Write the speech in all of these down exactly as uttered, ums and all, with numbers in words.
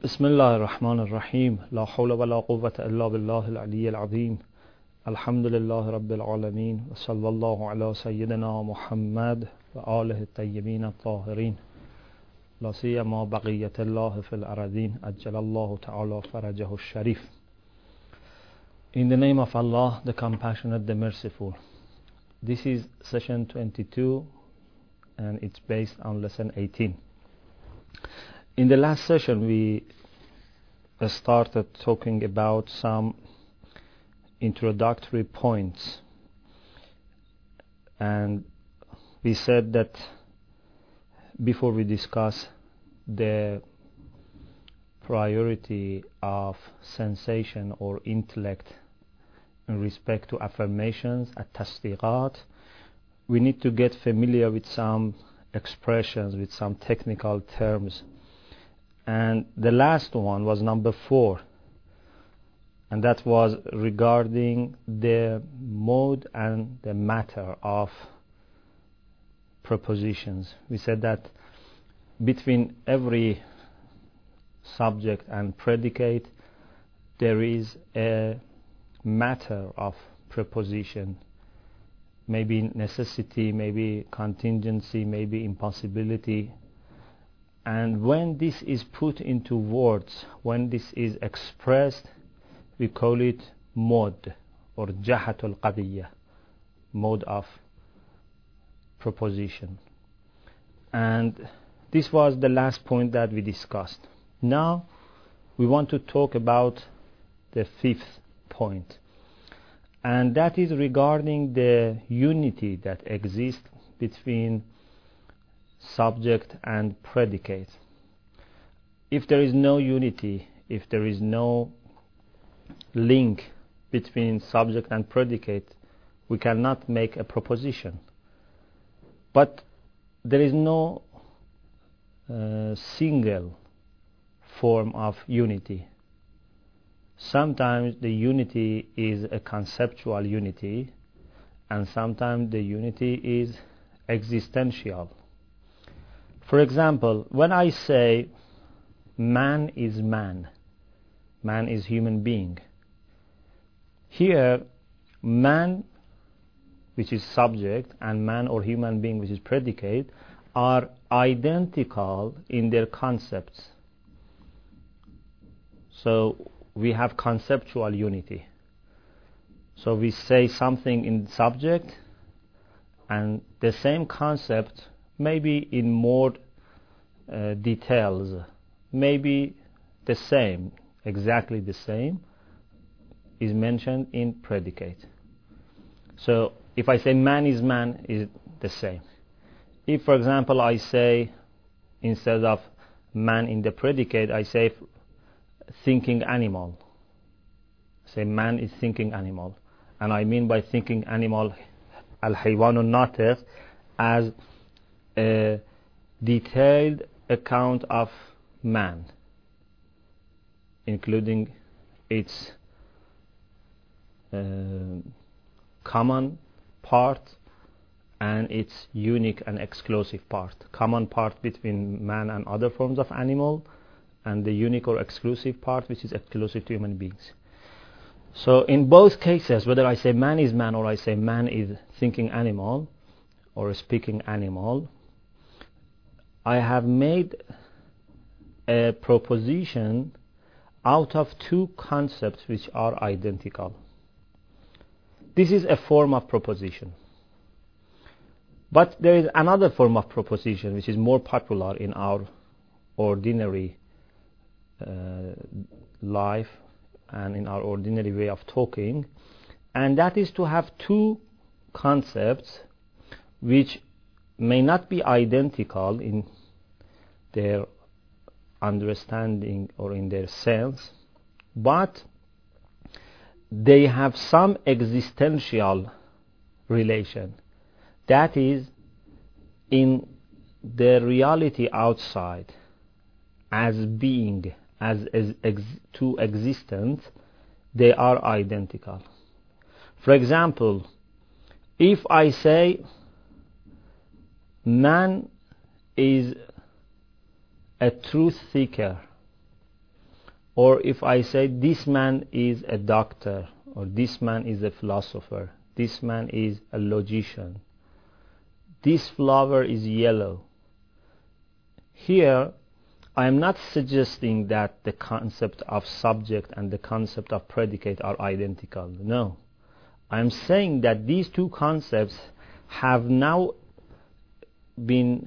بسم الله الرحمن الرحيم لا حول ولا قوة إلا بالله العلي العظيم الحمد لله رب العالمين وصلى الله على سيدنا محمد وآله الطيبين الطاهرين لا سيما بقية الله في الأرضين أجل الله تعالى فرجه الشريف. In the name of Allah, the Compassionate, the Merciful. This is session twenty-two and it's based on lesson eighteen. In the last session we started talking about some introductory points, and we said that before we discuss the priority of sensation or intellect in respect to affirmations at tasdiqat, we need to get familiar with some expressions, with some technical terms. And the last one was number four, and that was regarding the mode and the matter of propositions. We said that between every subject and predicate there is a matter of proposition, maybe necessity, maybe contingency, maybe impossibility. And when this is put into words, when this is expressed, we call it mode or jahatul qadiyya, mode of proposition. And this was the last point that we discussed. Now we want to talk about the fifth point, and that is regarding the unity that exists between subject and predicate. If there is no unity, if there is no link between subject and predicate, we cannot make a proposition. But there is no uh, single form of unity. Sometimes the unity is a conceptual unity, and sometimes the unity is existential. For example, when I say man is man, man is human being, here man, which is subject, and man or human being, which is predicate, are identical in their concepts. So we have conceptual unity. So we say something in subject, and the same concept, maybe in more uh, details, maybe the same, exactly the same, is mentioned in predicate. So if I say man is man, is the same. If, for example, I say instead of man in the predicate, I say thinking animal. Say man is thinking animal, and I mean by thinking animal al-haywan al-natiq as a detailed account of man, including its uh, common part and its unique and exclusive part. Common part between man and other forms of animal, and the unique or exclusive part which is exclusive to human beings. So in both cases, whether I say man is man or I say man is thinking animal or speaking animal, I have made a proposition out of two concepts which are identical. This is a form of proposition. But there is another form of proposition which is more popular in our ordinary uh, life and in our ordinary way of talking, and that is to have two concepts which may not be identical in their understanding or in their sense, but they have some existential relation. That is, in the reality outside, as being, as, as ex, to existence, they are identical. For example, if I say man is a truth seeker, Or if I say this man is a doctor, or this man is a philosopher, this man is a logician, this flower is yellow. Here, I am not suggesting that the concept of subject and the concept of predicate are identical. No. I am saying that these two concepts have now been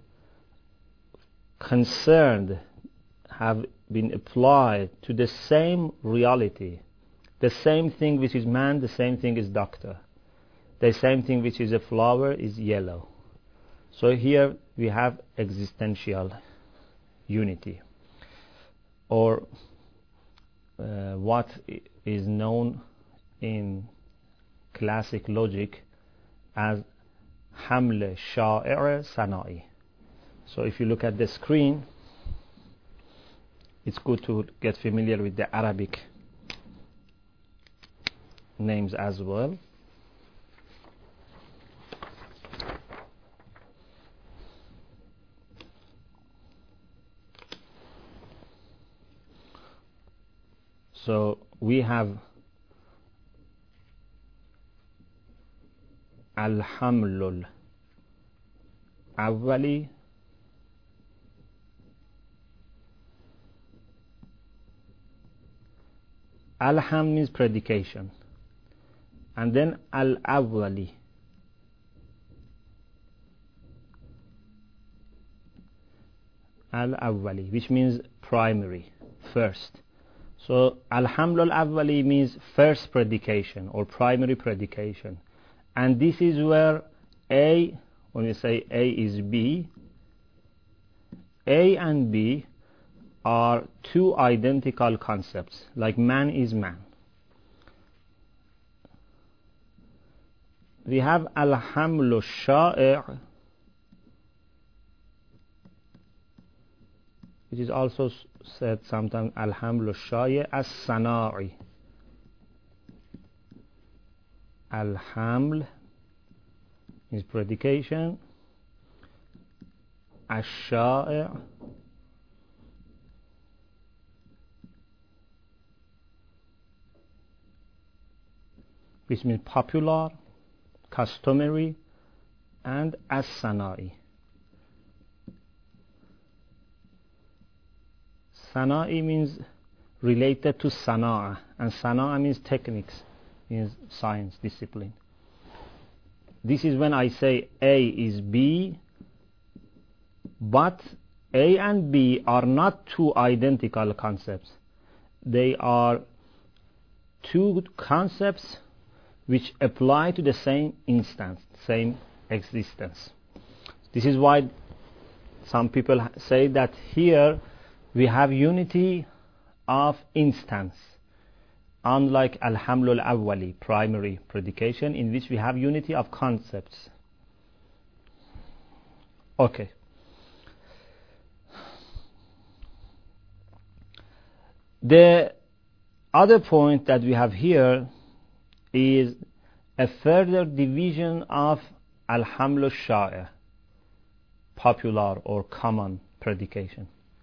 concerned, have been applied to the same reality. The same thing which is man, the same thing is doctor. The same thing which is a flower is yellow. So here we have existential unity, or uh, what is known in classic logic as حمل شائع صناعی. So if you look at the screen, it's good to get familiar with the Arabic names as well. So we have Al-Hamlul Awwali, Al-Ham means predication, and then Al-Awwali. Al-Awwali, which means primary, first. So Al-Hamlul Awwali means first predication or primary predication. And this is where A, when we say A is B, A and B are two identical concepts, like man is man. We have Al-Hamlu Sha'i', which is also said sometimes Al-Hamlu Sha'i' as Sana'i. Al-Haml is predication, Ash-Sha'i' which means popular, customary, and As-Sana'i. Sana'i means related to Sana'a, and Sana'a means techniques, means science, discipline. This is when I say A is B, but A and B are not two identical concepts. They are two concepts which apply to the same instance, same existence. This is why some people say that here we have unity of instance, unlike Al-Hamlul Awwali, primary predication, in which we have unity of concepts. Okay. The other point that we have here is a further division of Al-Hamlu Sha'i', popular or common predication.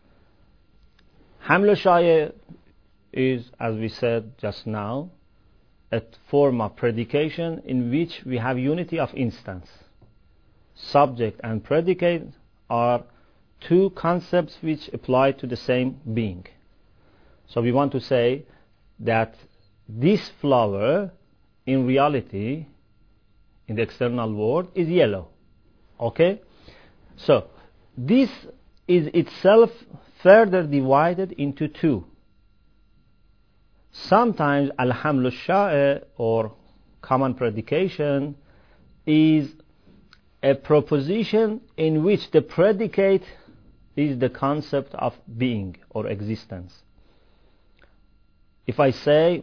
Hamlu Sha'i' is, as we said just now, a form of predication in which we have unity of instance. Subject and predicate are two concepts which apply to the same being. So we want to say that this flower in reality, in the external world, is yellow. Okay? So this is itself further divided into two. Sometimes Al-Hamlu Sha'i' or common predication is a proposition in which the predicate is the concept of being or existence. If I say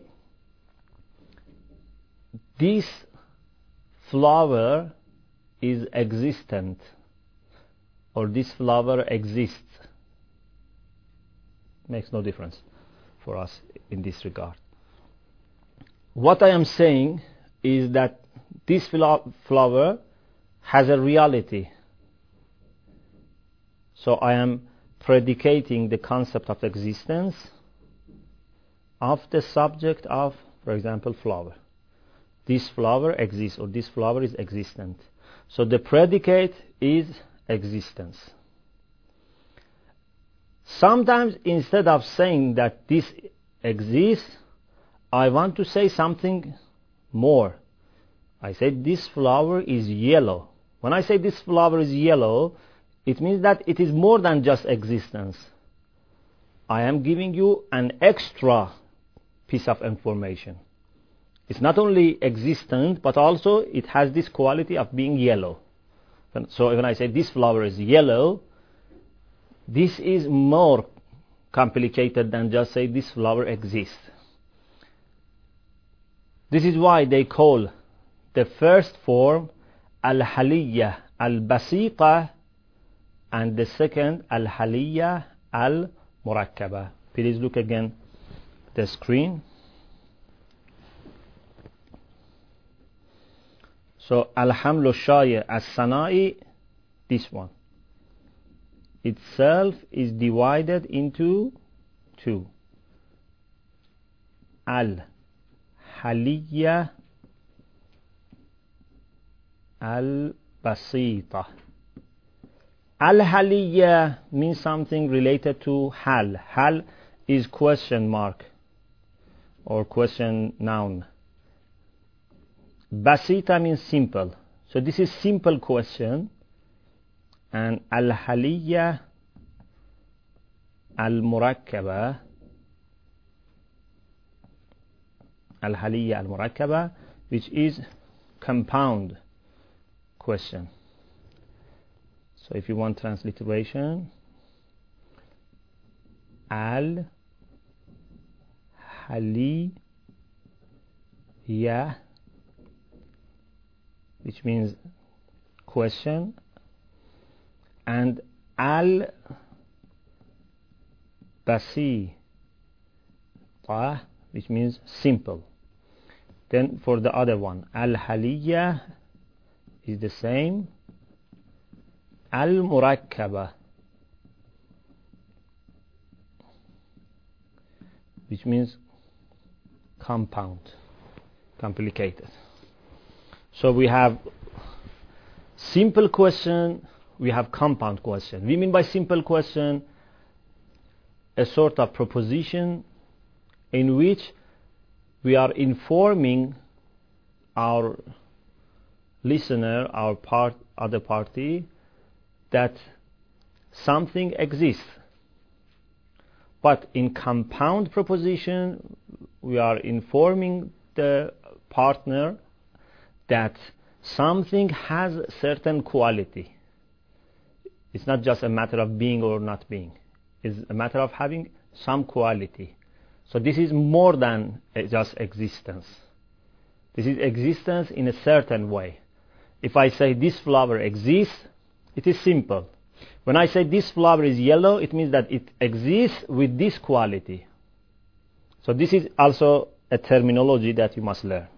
this flower is existent, or this flower exists, makes no difference for us in this regard. What I am saying is that this flower has a reality. So I am predicating the concept of existence, of the subject of, for example, flower. This flower exists, or this flower is existent. So the predicate is existence. Sometimes instead of saying that this exists, I want to say something more. I say this flower is yellow. When I say this flower is yellow, it means that it is more than just existence. I am giving you an extra piece of information. It's not only existent, but also it has this quality of being yellow. So when I say this flower is yellow, this is more complicated than just say this flower exists. This is why they call the first form al-haliyya al-basita and the second al-haliyya al-murakkaba. Please look again at the screen. So al-hamlu shaya as-sana'i, this one itself is divided into two. Al-haliyya al-basita. Al-haliyya means something related to hal. Hal is question mark or question noun. Basita means simple. So this is simple question. And al-haliyya al-murakkaba, al-haliyya al-murakkaba, which is compound question. So if you want transliteration, al-haliyya, which means question, and al-basita, which means simple. Then for the other one, al-haliyya is the same. Al-murakkaba, which means compound, complicated. So we have simple question, we have compound question. We mean by simple question a sort of proposition in which we are informing our listener, our part, other party, that something exists. But in compound proposition, we are informing the partner that something has certain quality. It's not just a matter of being or not being. It's a matter of having some quality. So this is more than just existence. This is existence in a certain way. If I say this flower exists, it is simple. When I say this flower is yellow, it means that it exists with this quality. So this is also a terminology that you must learn.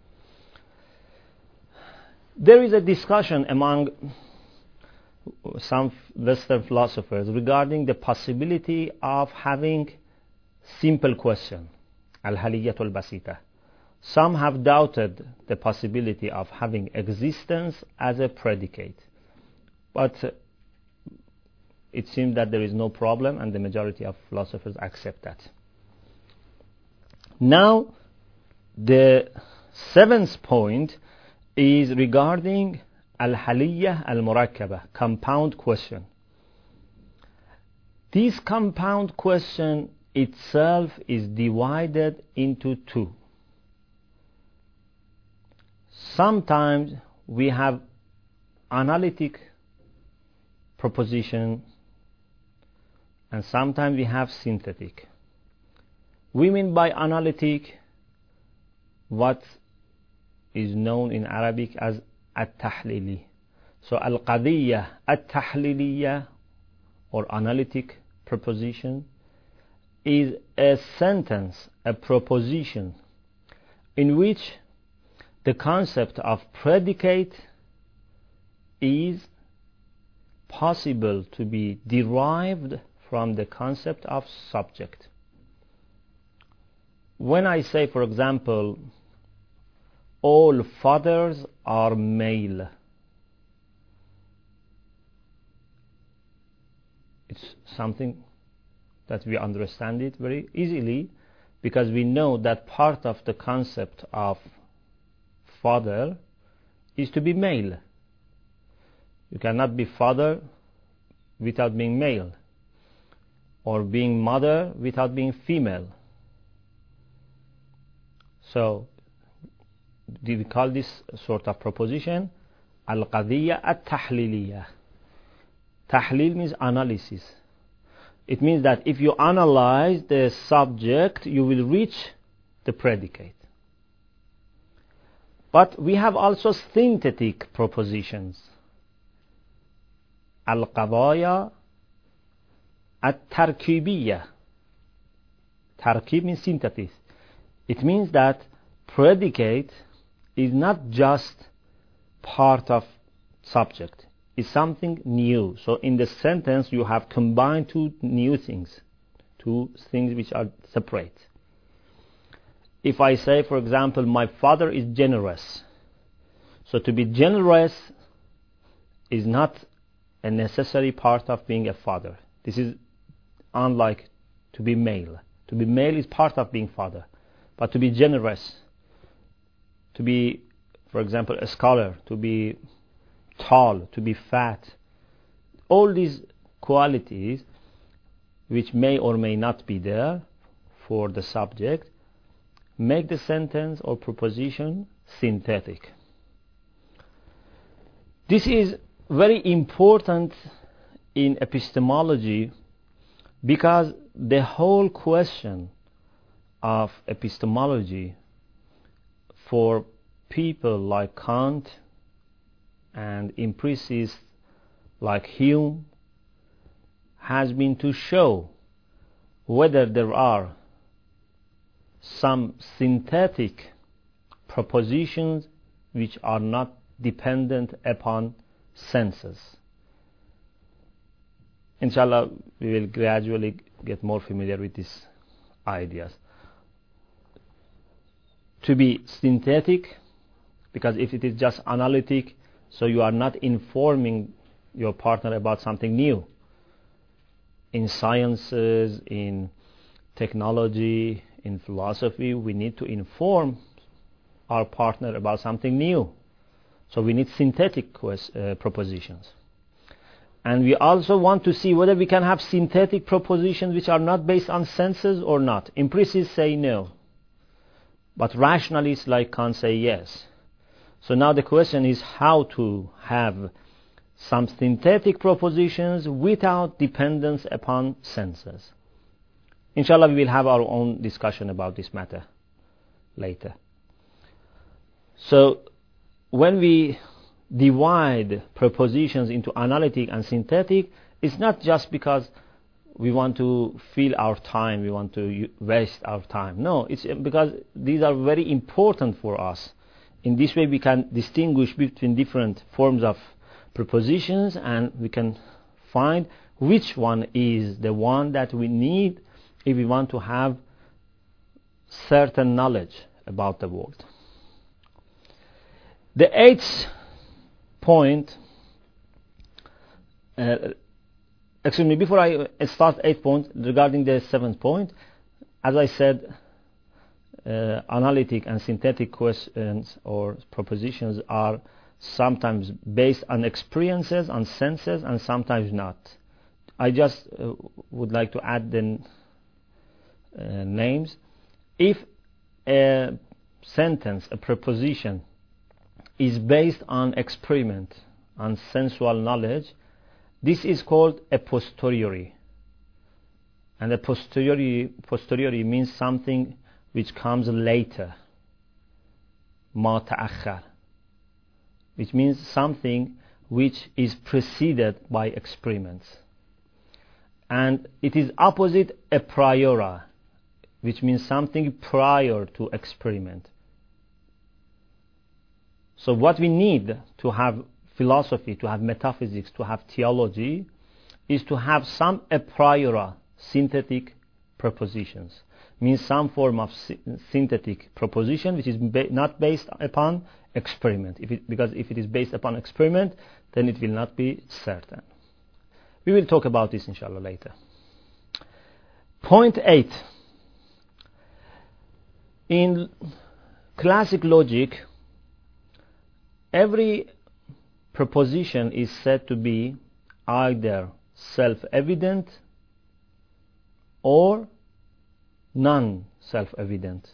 There is a discussion among some Western philosophers regarding the possibility of having simple question, al-haliyyatul basita. Some have doubted the possibility of having existence as a predicate. But it seems that there is no problem, and the majority of philosophers accept that. Now, the seventh point is regarding al-haliyya al-murakkaba, compound question. This compound question itself is divided into two. Sometimes we have analytic proposition, and sometimes we have synthetic. We mean by analytic what is known in Arabic as at-tahlili. So al-qadiyya at-tahliliyya, or analytic proposition, is a sentence, a proposition, in which the concept of predicate is possible to be derived from the concept of subject. when I say, for example, all fathers are male, it's something that we understand it very easily, because we know that part of the concept of father is to be male. You cannot be father without being male, or being mother without being female. So we call this sort of proposition al-qadiyya at-tahliliyya. Tahlil means analysis. It means that if you analyze the subject, you will reach the predicate. But we have also synthetic propositions. Al-qadaya at-tarkibiyya. Tarkib means synthesis. It means that predicate is not just part of subject. It's something new. So in the sentence you have combined two new things, two things which are separate. If I say, for example, my father is generous. So to be generous is not a necessary part of being a father. This is unlike to be male. To be male is part of being father. But to be generous, to be, for example, a scholar, to be tall, to be fat, all these qualities which may or may not be there for the subject make the sentence or proposition synthetic. This is very important in epistemology, because the whole question of epistemology for people like Kant and empiricists like Hume has been to show whether there are some synthetic propositions which are not dependent upon senses. Inshallah, we will gradually get more familiar with these ideas. To be synthetic, because if it is just analytic, so you are not informing your partner about something new. In sciences, in technology, in philosophy, we need to inform our partner about something new. So we need synthetic quest, uh, propositions. And we also want to see whether we can have synthetic propositions which are not based on senses or not. Empiricists say no. But rationalists like Kant say yes. So now the question is how to have some synthetic propositions without dependence upon senses. Inshallah, we will have our own discussion about this matter later. So when we divide propositions into analytic and synthetic, it's not just because we want to fill our time, we want to waste our time. No, it's because these are very important for us. In this way we can distinguish between different forms of propositions, and we can find which one is the one that we need if we want to have certain knowledge about the world. The eighth point, uh, excuse me, before I start eighth point, regarding the seventh point, as I said, uh, analytic and synthetic questions or propositions are sometimes based on experiences, on senses, and sometimes not. I just uh, would like to add the uh, names. If a sentence, a proposition, is based on experiment, on sensual knowledge, this is called a posteriori. And a posteriori, posteriori means something which comes later, ma ta'akhar, which means something which is preceded by experiments. And it is opposite a priori, which means something prior to experiment. So what we need to have philosophy, to have metaphysics, to have theology, is to have some a priori synthetic propositions. Means some form of sy- synthetic proposition which is ba- not based upon experiment. If it, because if it is based upon experiment, then it will not be certain. We will talk about this inshallah later. Point eight. In classic logic, every proposition is said to be either self-evident or non-self-evident.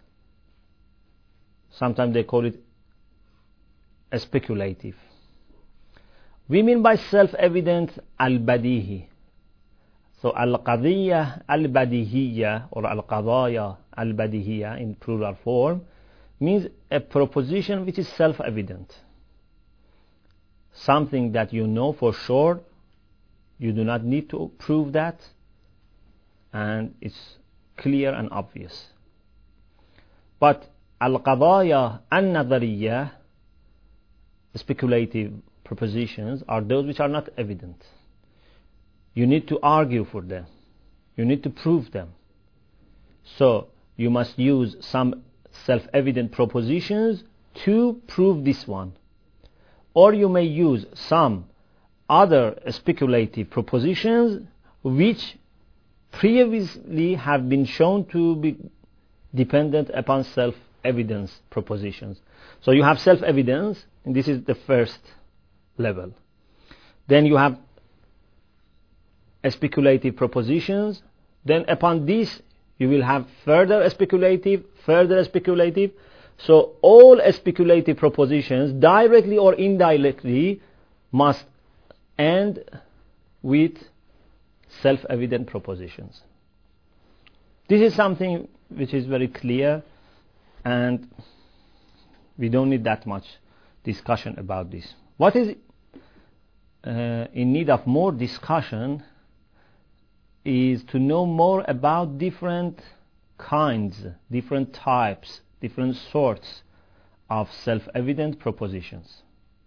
Sometimes they call it speculative. We mean by self-evident al-badihi. So al-qadiyya al-badihiyya or al-qadaya al-badihiyya in plural form means a proposition which is self-evident. Something that you know for sure, you do not need to prove that, and it's clear and obvious. But al-qadaya an-nadariyya, speculative propositions, are those which are not evident. You need to argue for them. You need to prove them. So you must use some self-evident propositions to prove this one. Or you may use some other speculative propositions which previously have been shown to be dependent upon self-evidence propositions. So you have self-evidence, and this is the first level. Then you have speculative propositions. Then upon this you will have further speculative, further speculative. So all speculative propositions, directly or indirectly, must end with self-evident propositions. This is something which is very clear, and we don't need that much discussion about this. What is uh, in need of more discussion is to know more about different kinds, different types, different sorts of self-evident propositions.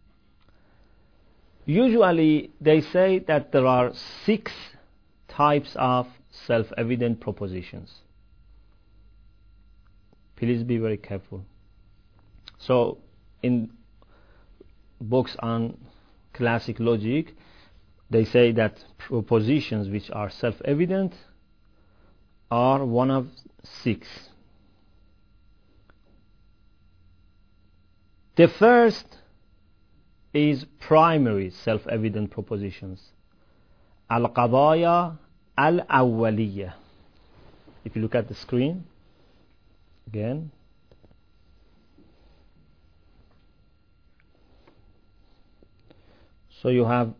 Usually they say that there are six types of self-evident propositions. Please be very careful. So in books on classic logic, they say that propositions which are self-evident are one of six. The first is primary self-evident propositions. Al-qadaya al-awwaliyya. If you look at the screen again, so you have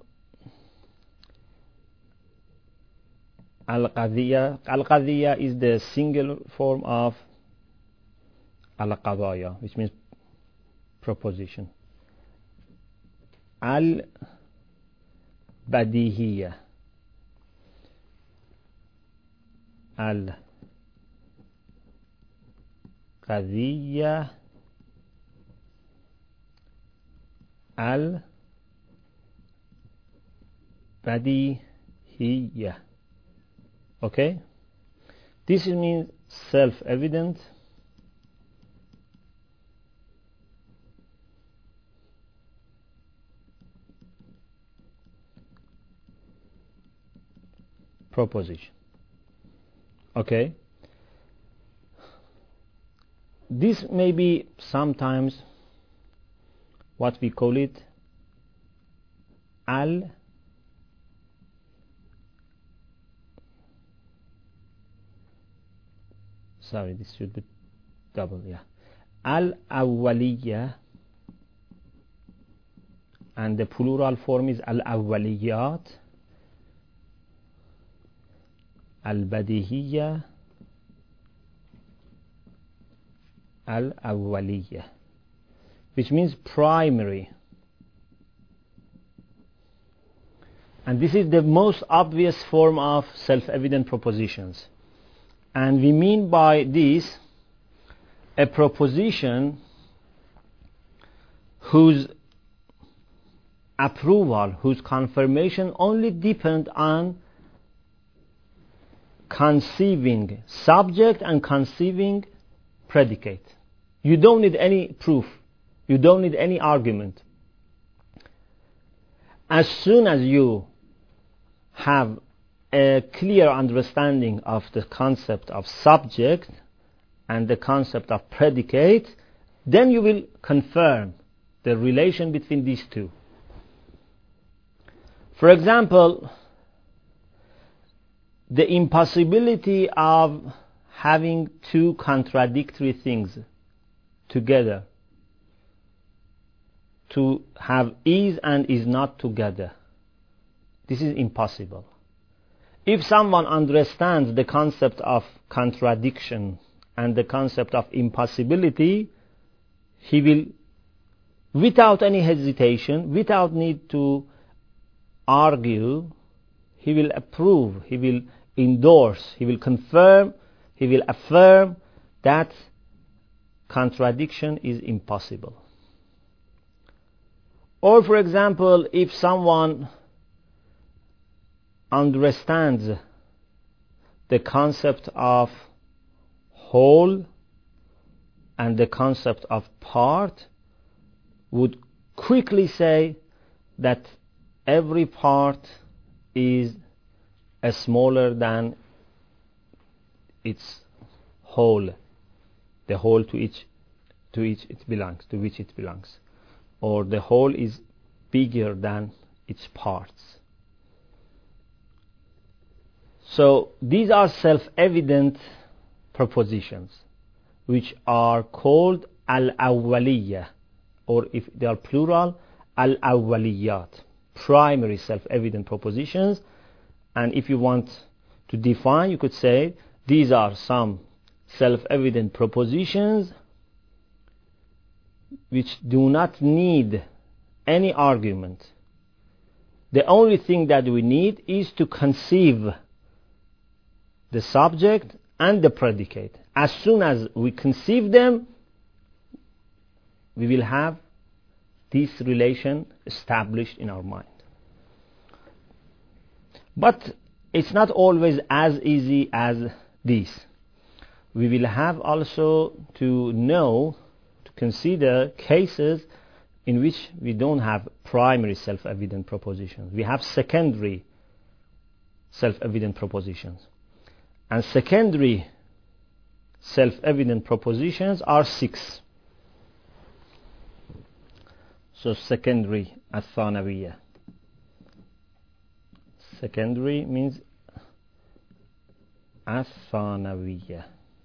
al-qadiyya. Al-qadiyya is the single form of al-qadaya, which means proposition. Al-badihiyya, al-qadiyya, al-badihiyya. Okay? This means self-evident, proposition. Okay? This may be sometimes what we call it al sorry this should be double, yeah, al-awwaliyya, and the plural form is al-awwaliyat, al-badihiyya, al-awwaliyya, which means primary. And this is the most obvious form of self-evident propositions. And we mean by this a proposition whose approval, whose confirmation only depend on conceiving subject and conceiving predicate. You don't need any proof. You don't need any argument. As soon as you have a clear understanding of the concept of subject and the concept of predicate, then you will confirm the relation between these two. For example, the impossibility of having two contradictory things together, to have is and is not together. This is impossible. If someone understands the concept of contradiction and the concept of impossibility, he will, without any hesitation, without need to argue, he will approve, he will endorse, he will confirm, he will affirm that contradiction is impossible. Or, for example, if someone understands the concept of whole and the concept of part, would quickly say that every part is a smaller than its whole, the whole to each to each it belongs, to which it belongs, or the whole is bigger than its parts. So these are self-evident propositions, which are called al-awwaliyya, or if they are plural, al-awwaliyat, primary self-evident propositions. And if you want to define, you could say these are some self-evident propositions which do not need any argument. The only thing that we need is to conceive the subject and the predicate. As soon as we conceive them, we will have this relation established in our mind. But it's not always as easy as this. We will have also to know, to consider cases in which we don't have primary self-evident propositions. We have secondary self-evident propositions. And secondary self-evident propositions are six. So secondary الثانوية. Secondary means الثانوية.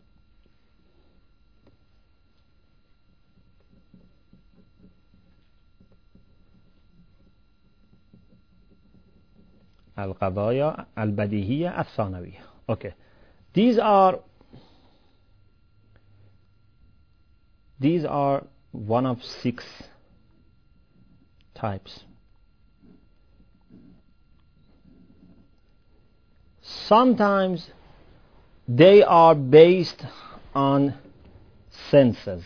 القضايا البديهية الثانوية. Okay. These are these are one of six types. Sometimes they are based on senses.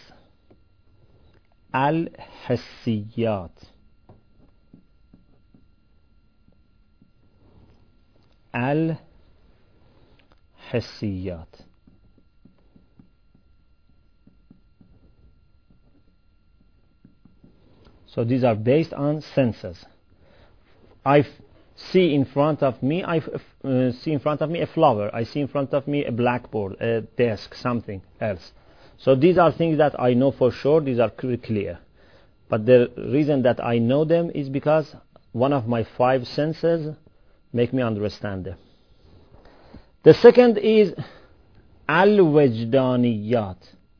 Al-Hissiyat. Al-Hissiyat. So these are based on senses. I see in front of me, I uh, see in front of me a flower. I see in front of me a blackboard, a desk, something else. So these are things that I know for sure. These are clear. But the reason that I know them is because one of my five senses make me understand them. The second is al-wajdaniyat.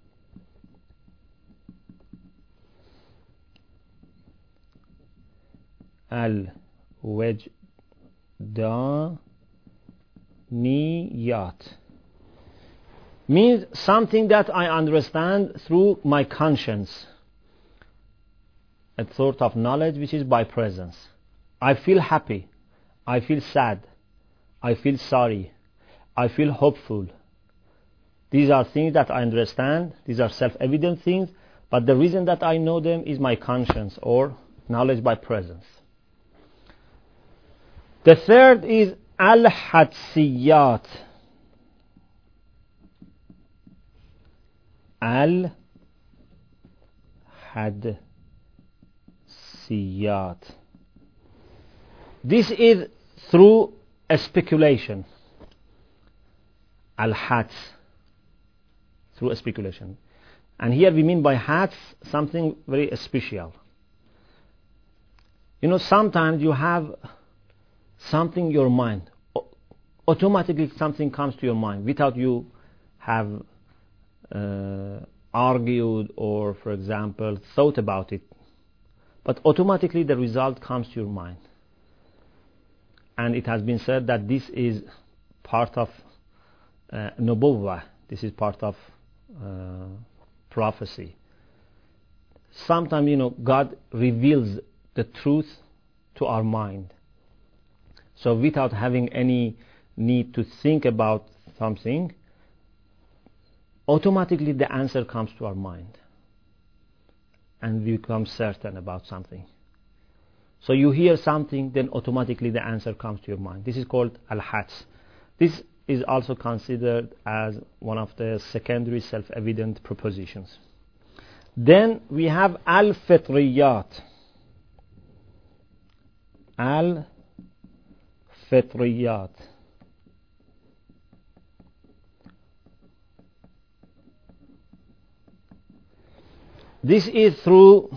Al-wajdaniyat means something that I understand through my conscience, a sort of knowledge which is by presence. I feel happy, I feel sad, I feel sorry, I feel hopeful. These are things that I understand. These are self-evident things, but the reason that I know them is my conscience or knowledge by presence. The third is al-hadsiyat. al-Hadsiyat. This is through a speculation. Al-Hads, through a speculation. And here we mean by Hads something very special. You know, sometimes you have something in your mind. O- automatically something comes to your mind without you have uh, argued or, for example, thought about it. But automatically the result comes to your mind. And it has been said that this is part of uh, nubuwwah. This is part of uh, prophecy. Sometimes, you know, God reveals the truth to our mind. So without having any need to think about something, automatically the answer comes to our mind. And we become certain about something. So you hear something, then automatically the answer comes to your mind. This is called al-Hads. This is also considered as one of the secondary self-evident propositions. Then we have al-Fitriyat. Al-Fitriyat. This is through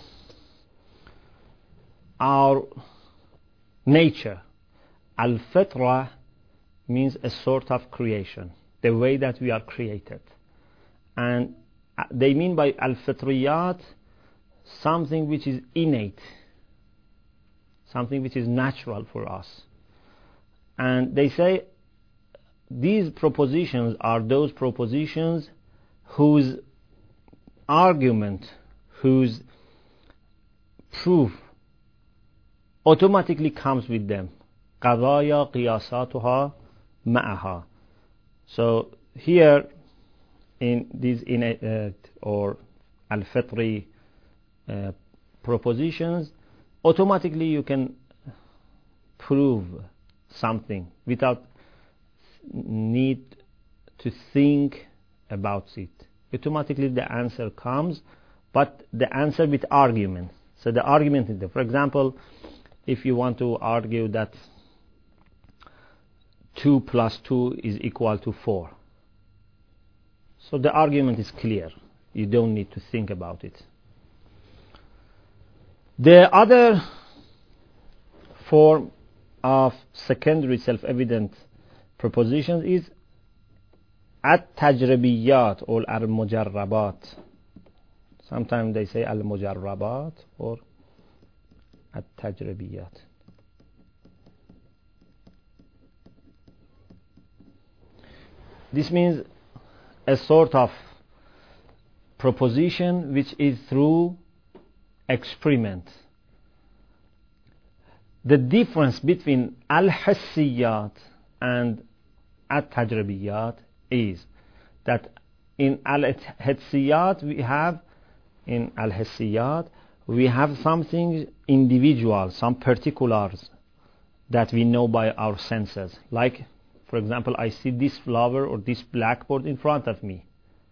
our nature. Al-Fitra means a sort of creation, the way that we are created. And they mean by Al-Fitriyat something which is innate, something which is natural for us. And they say these propositions are those propositions whose argument, whose proof automatically comes with them. قضايا قياساتها معها. So here in these innate uh, or al-fitri uh, propositions, automatically you can prove something without need to think about it. Automatically the answer comes, but the answer with argument. So the argument is there. For example, if you want to argue that two plus two is equal to four, so the argument is clear. You don't need to think about it. The other form of secondary self-evident propositions is at-tajribiyat or al-mujarrabat. Sometimes they say al-mujarrabat or at-tajribiyat. This means a sort of proposition which is through experiment. The difference between al-hissiyat and at-tajribiyat is that in al-hissiyat we have in al-hissiyat we have something individual, some particulars that we know by our senses. Like, for example, I see this flower or this blackboard in front of me.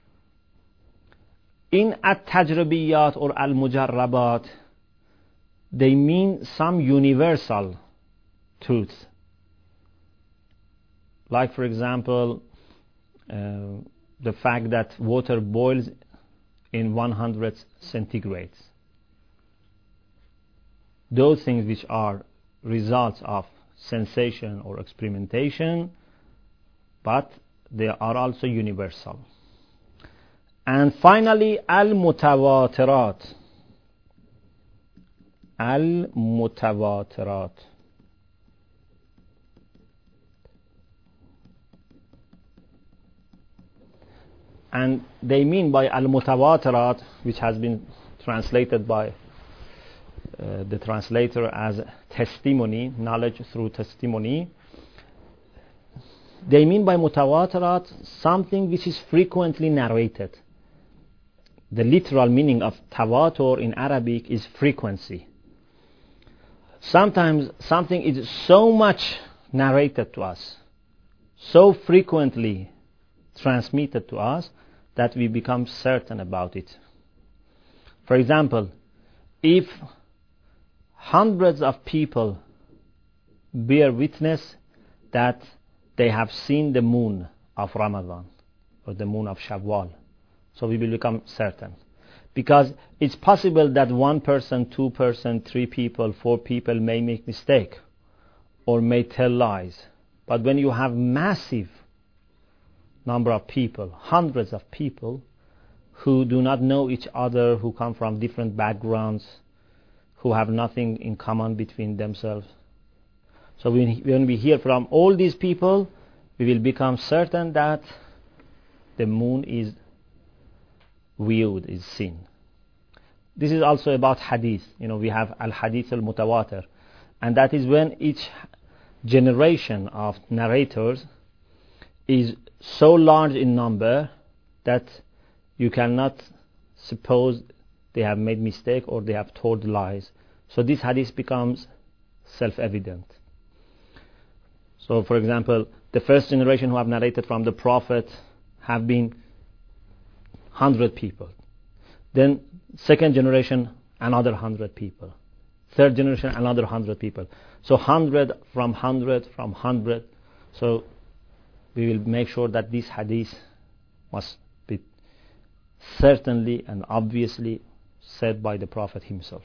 In at-tajribiyat or al-mujarrabat, they mean some universal truth. Like, for example, uh, the fact that water boils in one hundred centigrade. Those things which are results of sensation or experimentation, but they are also universal. And finally, al-mutawatirat. Al-mutawatirat. And they mean by al-mutawatirat, which has been translated by uh, the translator as testimony, knowledge through testimony. They mean by mutawatirat something which is frequently narrated. The literal meaning of tawatur in Arabic is frequency. Sometimes something is so much narrated to us, so frequently transmitted to us, that we become certain about it. For example, if hundreds of people bear witness that they have seen the moon of Ramadan or the moon of Shawwal, so we will become certain. Because it's possible that one person, two person, three people, four people may make mistake or may tell lies. But when you have massive number of people, hundreds of people who do not know each other, who come from different backgrounds, who have nothing in common between themselves. So when we hear from all these people, we will become certain that the moon is viewed, is seen. This is also about hadith. You know, we have al-hadith al-mutawatir, and that is when each generation of narrators is so large in number that you cannot suppose they have made mistake or they have told lies. So this hadith becomes self-evident. So for example, the first generation who have narrated from the Prophet have been one hundred people. Then second generation, another one hundred people. Third generation, another one hundred people. So one hundred from one hundred from one hundred. So we will make sure that this hadith must be certainly and obviously said by the Prophet himself.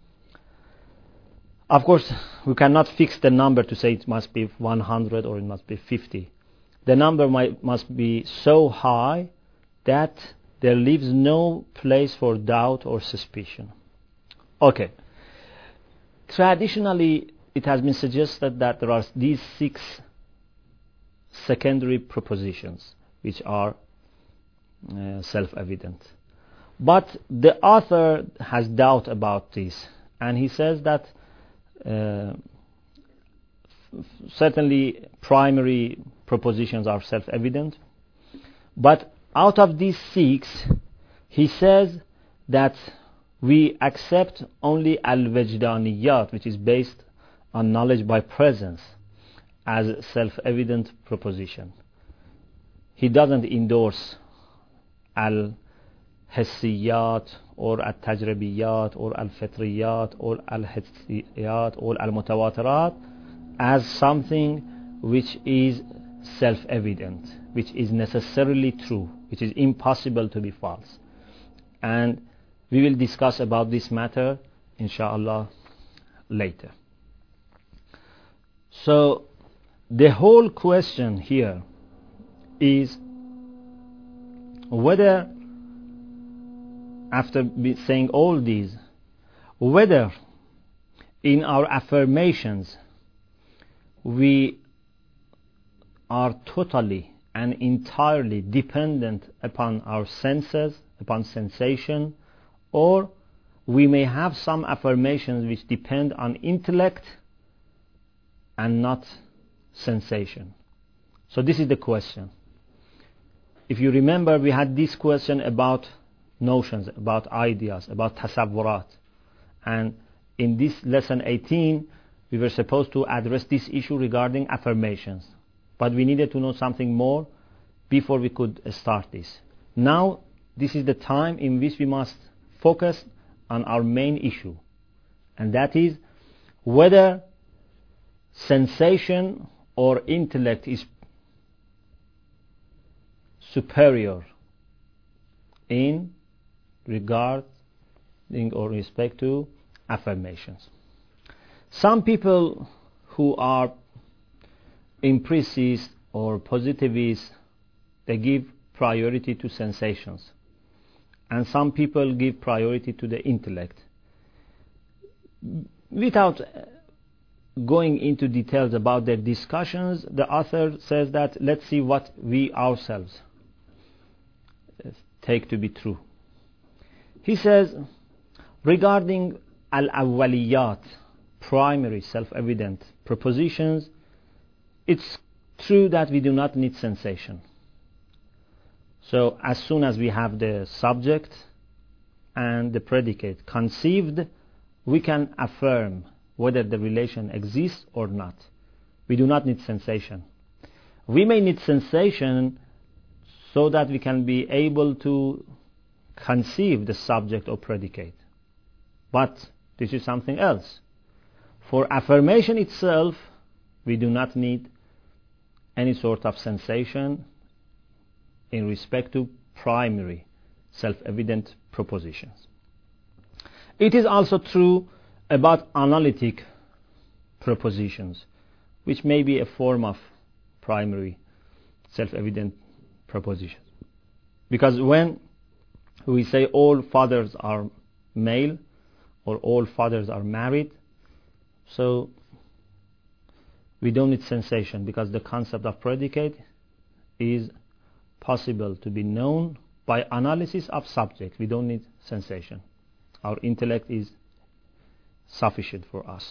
Of course, we cannot fix the number to say it must be one hundred or it must be fifty. The number might, must be so high that there leaves no place for doubt or suspicion. Okay. Traditionally, it has been suggested that there are these six secondary propositions which are uh, self-evident. But the author has doubt about this, and he says that uh, certainly primary propositions are self-evident, but out of these six, he says that we accept only al-wajdaniyat, which is based on knowledge by presence, as self-evident proposition. He doesn't endorse al-hissiyat or al-tajribiyat or al-fitriyat or al-hissiyat or al-mutawatirat as something which is self-evident, which is necessarily true, which is impossible to be false. And we will discuss about this matter, inshallah, later. So, the whole question here is whether, after saying all these, whether in our affirmations we are totally and entirely dependent upon our senses, upon sensation, or we may have some affirmations which depend on intellect and not sensation. So this is the question. If you remember, we had this question about notions, about ideas, about tasawwurat. And in this lesson eighteen, we were supposed to address this issue regarding affirmations. But we needed to know something more before we could start this. Now, this is the time in which we must focus on our main issue. And that is whether sensation or intellect is superior in regarding or respect to affirmations. Some people who are empiricists or positivists, they give priority to sensations, and some people give priority to the intellect. Without going into details about their discussions, the author says that let's see what we ourselves take to be true. He says, regarding al-awwaliyat, primary self-evident propositions, it's true that we do not need sensation. So as soon as we have the subject and the predicate conceived, we can affirm whether the relation exists or not. We do not need sensation. We may need sensation so that we can be able to conceive the subject or predicate. But this is something else. For affirmation itself, we do not need any sort of sensation in respect to primary self-evident propositions. It is also true about analytic propositions, which may be a form of primary self-evident propositions. Because when we say all fathers are male or all fathers are married, so we don't need sensation, because the concept of predicate is possible to be known by analysis of subject. We don't need sensation. Our intellect is sufficient for us.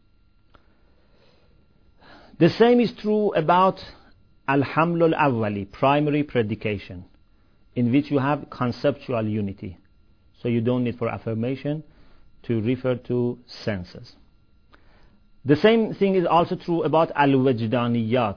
The same is true about al-haml al-awwali, primary predication, in which you have conceptual unity. So you don't need for affirmation to refer to senses. The same thing is also true about al-wajdaniyat,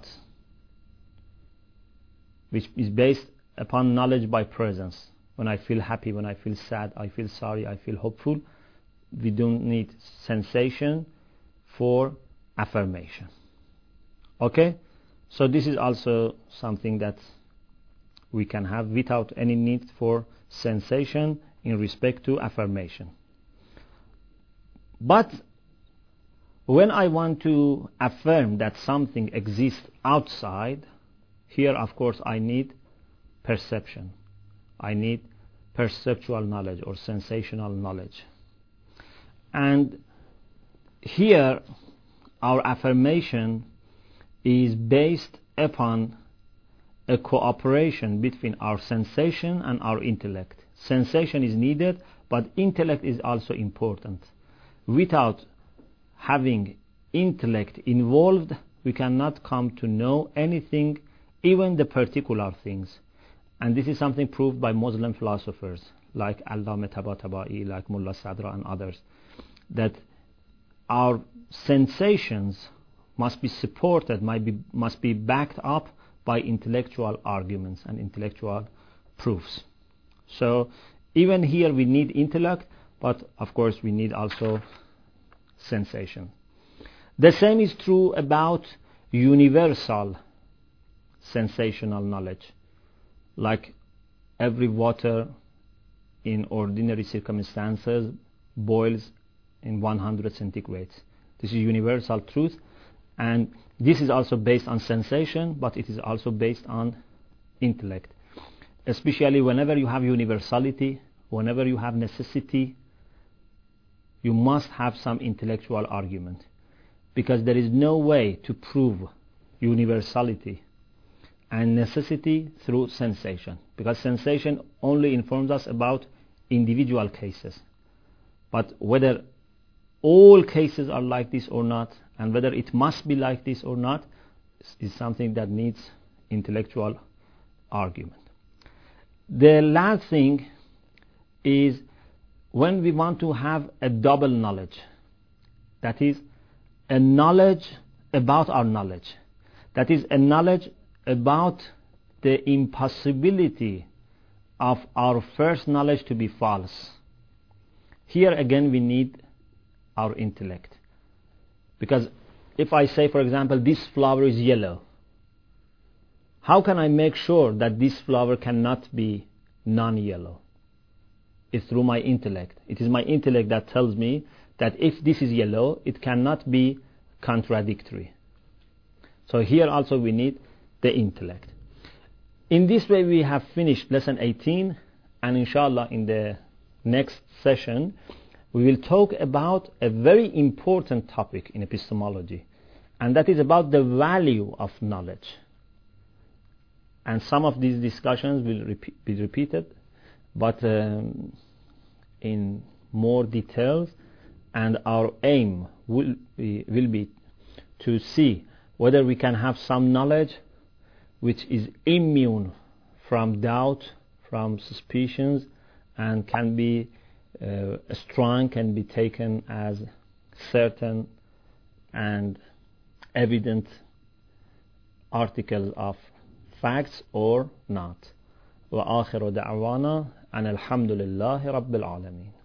which is based upon knowledge by presence. When I feel happy, when I feel sad, I feel sorry, I feel hopeful, we don't need sensation for affirmation. Okay? So this is also something that we can have without any need for sensation in respect to affirmation. But when I want to affirm that something exists outside, here of course I need perception. I need perceptual knowledge or sensational knowledge. And here our affirmation is based upon a cooperation between our sensation and our intellect. Sensation is needed, but intellect is also important. Without having intellect involved, we cannot come to know anything, even the particular things. And this is something proved by Muslim philosophers like Allama Tabatabai, like Mullah Sadra and others, that our sensations must be supported, might be, must be backed up by intellectual arguments and intellectual proofs. So even here we need intellect, but of course we need also sensation. The same is true about universal sensational knowledge, like every water in ordinary circumstances boils in one hundred centigrade. This is universal truth, and this is also based on sensation, but it is also based on intellect. Especially whenever you have universality, whenever you have necessity, you must have some intellectual argument, because there is no way to prove universality and necessity through sensation, because sensation only informs us about individual cases. But whether all cases are like this or not, and whether it must be like this or not, is something that needs intellectual argument. The last thing is when we want to have a double knowledge, that is a knowledge about our knowledge, that is a knowledge about the impossibility of our first knowledge to be false. Here again we need our intellect, because if I say, for example, this flower is yellow, how can I make sure that this flower cannot be non-yellow? It's through my intellect. It is my intellect that tells me that if this is yellow, it cannot be contradictory. So here also we need the intellect. In this way we have finished lesson eighteen, and inshallah in the next session we will talk about a very important topic in epistemology, and that is about the value of knowledge. And some of these discussions will repeat, be repeated, but um, in more details, and our aim will be, will be to see whether we can have some knowledge which is immune from doubt, from suspicions, and can be uh, strong, can be taken as certain and evident articles of facts or not. وآخر دعوانا أن الحمد لله رب العالمين.